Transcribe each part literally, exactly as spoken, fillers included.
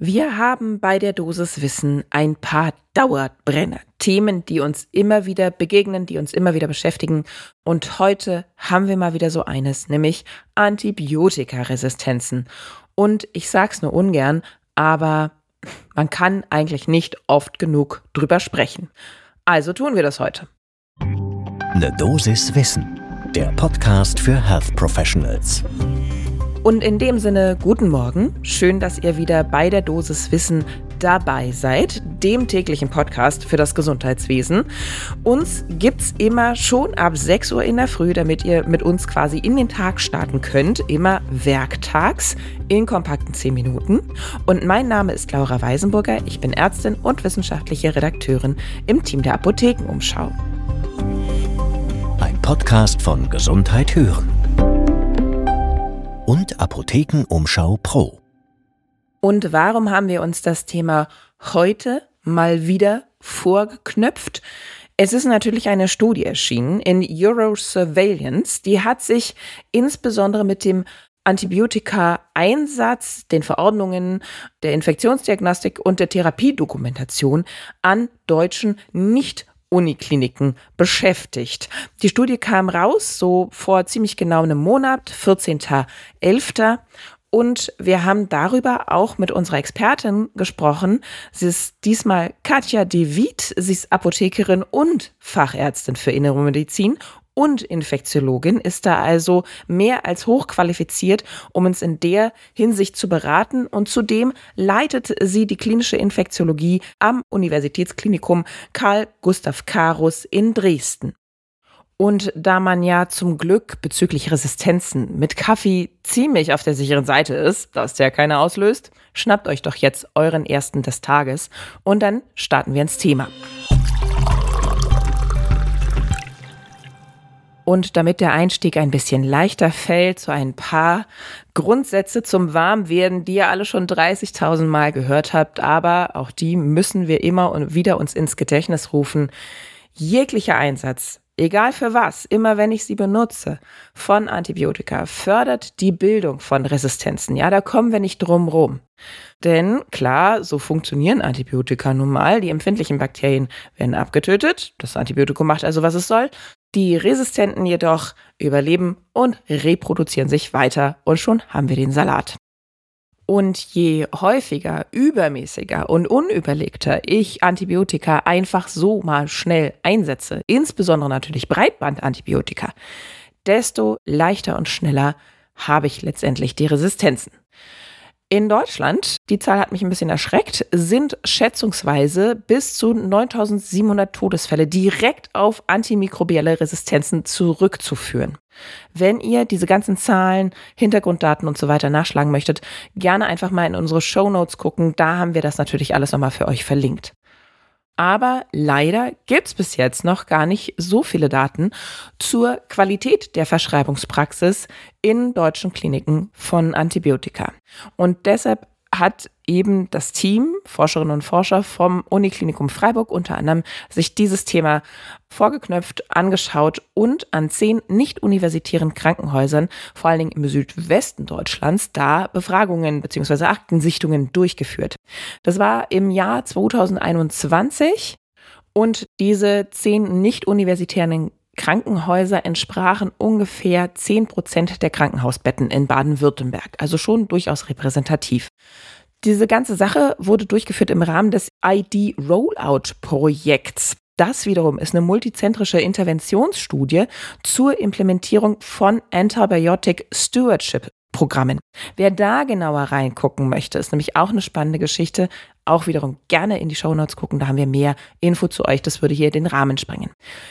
Wir haben bei der Dosis Wissen ein paar Dauerbrenner, Themen, die uns immer wieder begegnen, die uns immer wieder beschäftigen. Und heute haben wir mal wieder so eines, nämlich Antibiotikaresistenzen. Und ich sag's nur ungern, aber man kann eigentlich nicht oft genug drüber sprechen. Also tun wir das heute. Eine Dosis Wissen, der Podcast für Health Professionals. Und in dem Sinne, guten Morgen. Schön, dass ihr wieder bei der Dosis Wissen dabei seid, dem täglichen Podcast für das Gesundheitswesen. Uns gibt's immer schon ab sechs Uhr in der Früh, damit ihr mit uns quasi in den Tag starten könnt. Immer werktags in kompakten zehn Minuten. Und mein Name ist Laura Weisenburger. Ich bin Ärztin und wissenschaftliche Redakteurin im Team der Apothekenumschau. Ein Podcast von Gesundheit hören und Apothekenumschau Pro. Und warum haben wir uns das Thema heute mal wieder vorgeknöpft? Es ist natürlich eine Studie erschienen in Eurosurveillance, die hat sich insbesondere mit dem Antibiotika-Einsatz, den Verordnungen, der Infektionsdiagnostik und der Therapiedokumentation an deutschen nicht Unikliniken beschäftigt. Die Studie kam raus, so vor ziemlich genau einem Monat, vierzehnten elften Und wir haben darüber auch mit unserer Expertin gesprochen. Sie ist diesmal Katja de Wiet. Sie ist Apothekerin und Fachärztin für Innere Medizin und Infektiologin, ist da also mehr als hochqualifiziert, um uns in der Hinsicht zu beraten. Und zudem leitet sie die klinische Infektiologie am Universitätsklinikum Karl Gustav Karus in Dresden. Und da man ja zum Glück bezüglich Resistenzen mit Kaffee ziemlich auf der sicheren Seite ist, dass der keine auslöst, schnappt euch doch jetzt euren ersten des Tages und dann starten wir ins Thema. Und damit der Einstieg ein bisschen leichter fällt, so ein paar Grundsätze zum Warmwerden, die ihr alle schon dreißigtausend Mal gehört habt, aber auch die müssen wir immer und wieder uns ins Gedächtnis rufen. Jeglicher Einsatz, egal für was, immer wenn ich sie benutze, von Antibiotika, fördert die Bildung von Resistenzen. Ja, da kommen wir nicht drum rum. Denn klar, so funktionieren Antibiotika nun mal. Die empfindlichen Bakterien werden abgetötet. Das Antibiotikum macht also, was es soll. Die Resistenten jedoch überleben und reproduzieren sich weiter. Und schon haben wir den Salat. Und je häufiger, übermäßiger und unüberlegter ich Antibiotika einfach so mal schnell einsetze, insbesondere natürlich Breitbandantibiotika, desto leichter und schneller habe ich letztendlich die Resistenzen. In Deutschland, die Zahl hat mich ein bisschen erschreckt, sind schätzungsweise bis zu neuntausendsiebenhundert Todesfälle direkt auf antimikrobielle Resistenzen zurückzuführen. Wenn ihr diese ganzen Zahlen, Hintergrunddaten und so weiter nachschlagen möchtet, gerne einfach mal in unsere Shownotes gucken, da haben wir das natürlich alles nochmal für euch verlinkt. Aber leider gibt es bis jetzt noch gar nicht so viele Daten zur Qualität der Verschreibungspraxis in deutschen Kliniken von Antibiotika. Und deshalb hat eben das Team, Forscherinnen und Forscher vom Uniklinikum Freiburg unter anderem, sich dieses Thema vorgeknöpft, angeschaut und an zehn nicht-universitären Krankenhäusern, vor allen Dingen im Südwesten Deutschlands, da Befragungen bzw. Aktensichtungen durchgeführt. Das war im Jahr zweitausendeinundzwanzig und diese zehn nicht-universitären Krankenhäuser entsprachen ungefähr zehn Prozent der Krankenhausbetten in Baden-Württemberg, also schon durchaus repräsentativ. Diese ganze Sache wurde durchgeführt im Rahmen des I D-Rollout-Projekts. Das wiederum ist eine multizentrische Interventionsstudie zur Implementierung von Antibiotic Stewardship Programmen. Wer da genauer reingucken möchte, ist nämlich auch eine spannende Geschichte. Auch wiederum gerne in die Shownotes gucken, da haben wir mehr Info zu euch. Das würde hier den Rahmen sprengen.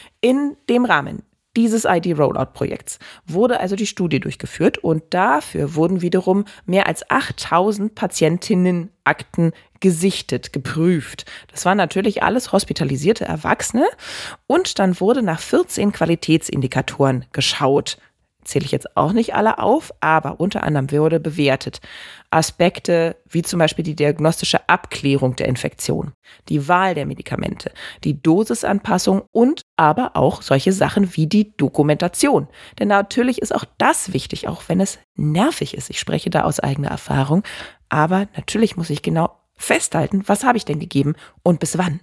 In dem Rahmen dieses I D-Rollout-Projekts wurde also die Studie durchgeführt und dafür wurden wiederum mehr als achttausend Patientinnenakten gesichtet, geprüft. Das waren natürlich alles hospitalisierte Erwachsene und dann wurde nach vierzehn Qualitätsindikatoren geschaut. Zähle ich jetzt auch nicht alle auf, aber unter anderem wurde bewertet Aspekte wie zum Beispiel die diagnostische Abklärung der Infektion, die Wahl der Medikamente, die Dosisanpassung und aber auch solche Sachen wie die Dokumentation. Denn natürlich ist auch das wichtig, auch wenn es nervig ist. Ich spreche da aus eigener Erfahrung, aber natürlich muss ich genau festhalten, was habe ich denn gegeben und bis wann.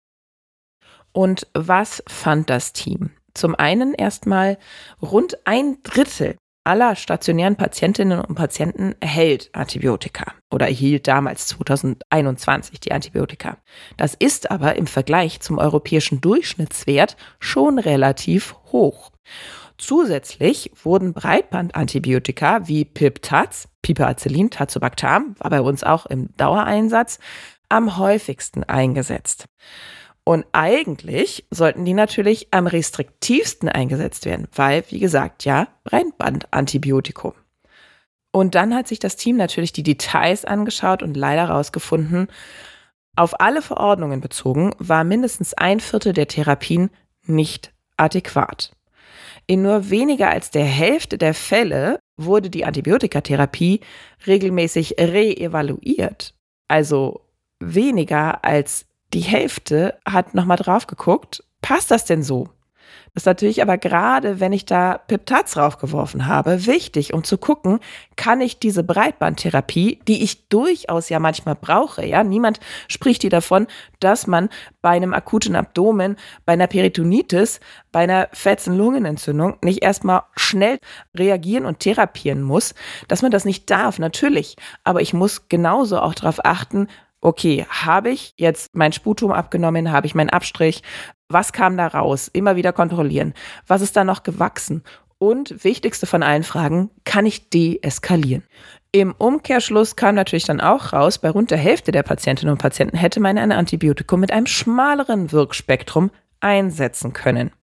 Und was fand das Team? Zum einen erstmal rund ein Drittel aller stationären Patientinnen und Patienten erhält Antibiotika oder erhielt damals zweitausendeinundzwanzig die Antibiotika. Das ist aber im Vergleich zum europäischen Durchschnittswert schon relativ hoch. Zusätzlich wurden Breitbandantibiotika wie Pip-Taz, Piperacillin, Tazobactam, war bei uns auch im Dauereinsatz, am häufigsten eingesetzt. Und eigentlich sollten die natürlich am restriktivsten eingesetzt werden, weil, wie gesagt, ja, Breitbandantibiotikum. Und dann hat sich das Team natürlich die Details angeschaut und leider herausgefunden, auf alle Verordnungen bezogen war mindestens ein Viertel der Therapien nicht adäquat. In nur weniger als der Hälfte der Fälle wurde die Antibiotikatherapie regelmäßig reevaluiert. Also weniger als die Hälfte hat nochmal drauf geguckt, passt das denn so? Das ist natürlich aber gerade, wenn ich da Pip-Taz draufgeworfen habe, wichtig, um zu gucken, kann ich diese Breitbandtherapie, die ich durchaus ja manchmal brauche, ja, niemand spricht hier davon, dass man bei einem akuten Abdomen, bei einer Peritonitis, bei einer Fetzen-Lungenentzündung nicht erstmal schnell reagieren und therapieren muss, dass man das nicht darf, natürlich, aber ich muss genauso auch darauf achten, okay, habe ich jetzt mein Sputum abgenommen, habe ich meinen Abstrich, was kam da raus? Immer wieder kontrollieren. Was ist da noch gewachsen? Und wichtigste von allen Fragen, kann ich deeskalieren? Im Umkehrschluss kam natürlich dann auch raus, bei rund der Hälfte der Patientinnen und Patienten hätte man ein Antibiotikum mit einem schmaleren Wirkspektrum einsetzen können.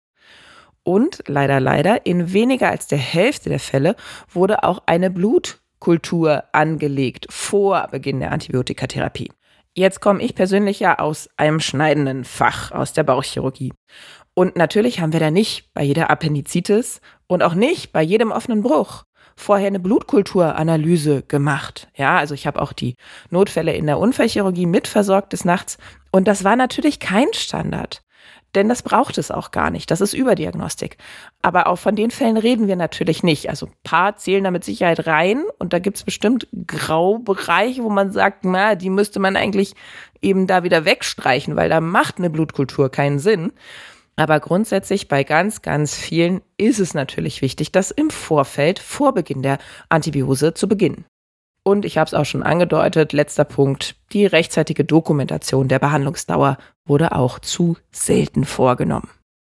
Und leider, leider, in weniger als der Hälfte der Fälle wurde auch eine Blutkultur angelegt vor Beginn der Antibiotikatherapie. Jetzt komme ich persönlich ja aus einem schneidenden Fach, aus der Bauchchirurgie. Und natürlich haben wir da nicht bei jeder Appendizitis und auch nicht bei jedem offenen Bruch vorher eine Blutkulturanalyse gemacht. Ja, also ich habe auch die Notfälle in der Unfallchirurgie mitversorgt des Nachts. Und das war natürlich kein Standard. Denn das braucht es auch gar nicht. Das ist Überdiagnostik. Aber auch von den Fällen reden wir natürlich nicht. Also ein paar zählen da mit Sicherheit rein. Und da gibt es bestimmt Graubereiche, wo man sagt, na, die müsste man eigentlich eben da wieder wegstreichen, weil da macht eine Blutkultur keinen Sinn. Aber grundsätzlich bei ganz, ganz vielen ist es natürlich wichtig, das im Vorfeld, vor Beginn der Antibiose zu beginnen. Und ich habe es auch schon angedeutet, letzter Punkt, die rechtzeitige Dokumentation der Behandlungsdauer wurde auch zu selten vorgenommen.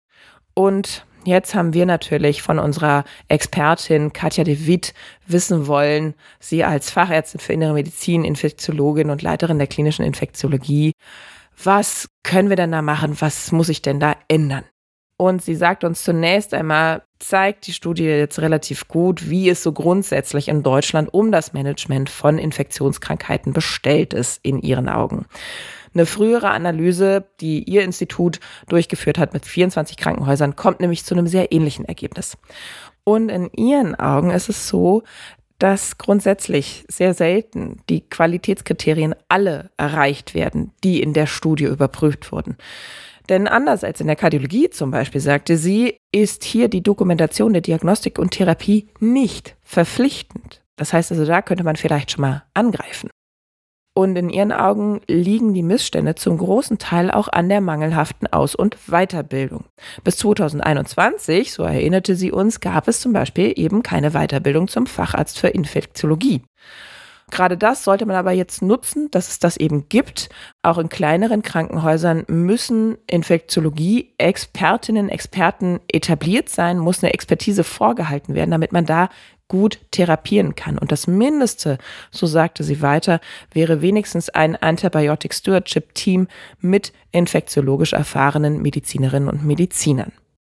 Und jetzt haben wir natürlich von unserer Expertin Katja de Witt wissen wollen, sie als Fachärztin für Innere Medizin, Infektiologin und Leiterin der klinischen Infektiologie, was können wir denn da machen, was muss ich denn da ändern? Und sie sagt uns zunächst einmal, zeigt die Studie jetzt relativ gut, wie es so grundsätzlich in Deutschland um das Management von Infektionskrankheiten bestellt ist in ihren Augen. Eine frühere Analyse, die ihr Institut durchgeführt hat mit vierundzwanzig Krankenhäusern, kommt nämlich zu einem sehr ähnlichen Ergebnis. Und in ihren Augen ist es so, dass grundsätzlich sehr selten die Qualitätskriterien alle erreicht werden, die in der Studie überprüft wurden. Denn anders als in der Kardiologie zum Beispiel, sagte sie, ist hier die Dokumentation der Diagnostik und Therapie nicht verpflichtend. Das heißt also, da könnte man vielleicht schon mal angreifen. Und in ihren Augen liegen die Missstände zum großen Teil auch an der mangelhaften Aus- und Weiterbildung. Bis zweitausendeinundzwanzig, so erinnerte sie uns, gab es zum Beispiel eben keine Weiterbildung zum Facharzt für Infektiologie. Gerade das sollte man aber jetzt nutzen, dass es das eben gibt. Auch in kleineren Krankenhäusern müssen Infektiologie-Expertinnen, Experten etabliert sein, muss eine Expertise vorgehalten werden, damit man da gut therapieren kann. Und das Mindeste, so sagte sie weiter, wäre wenigstens ein Antibiotic Stewardship Team mit infektiologisch erfahrenen Medizinerinnen und Medizinern.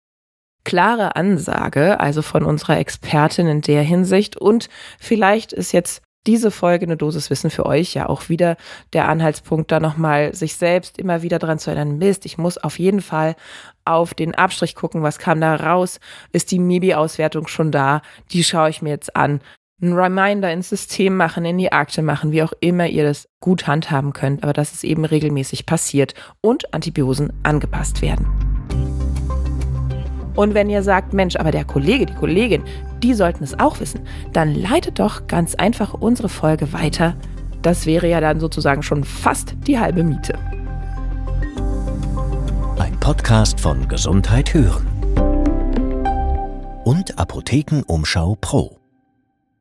Klare Ansage, also von unserer Expertin in der Hinsicht. Und vielleicht ist jetzt diese Folge eine Dosis Wissen für euch ja auch wieder der Anhaltspunkt, da nochmal sich selbst immer wieder dran zu erinnern, Mist, ich muss auf jeden Fall auf den Abstrich gucken, was kam da raus, ist die M I B I-Auswertung schon da, die schaue ich mir jetzt an. Ein Reminder ins System machen, in die Akte machen, wie auch immer ihr das gut handhaben könnt, aber dass es eben regelmäßig passiert und Antibiosen angepasst werden. Und wenn ihr sagt, Mensch, aber der Kollege, die Kollegin, die sollten es auch wissen, dann leitet doch ganz einfach unsere Folge weiter Das wäre ja dann sozusagen schon fast die halbe Miete. Ein Podcast von Gesundheit hören und Apothekenumschau Pro.